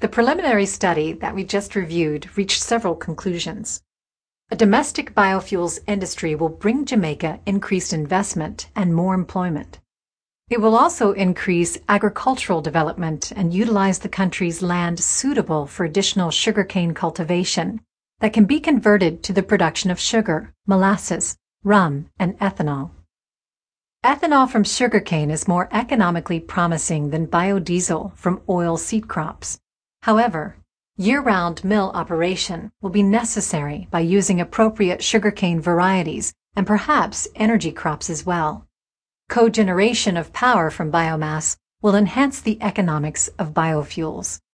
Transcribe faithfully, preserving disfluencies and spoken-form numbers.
The preliminary study that we just reviewed reached several conclusions. A domestic biofuels industry will bring Jamaica increased investment and more employment. It will also increase agricultural development and utilize the country's land suitable for additional sugarcane cultivation that can be converted to the production of sugar, molasses, rum, and ethanol. Ethanol from sugarcane is more economically promising than biodiesel from oil seed crops. However, year-round mill operation will be necessary by using appropriate sugarcane varieties and perhaps energy crops as well. Cogeneration of power from biomass will enhance the economics of biofuels.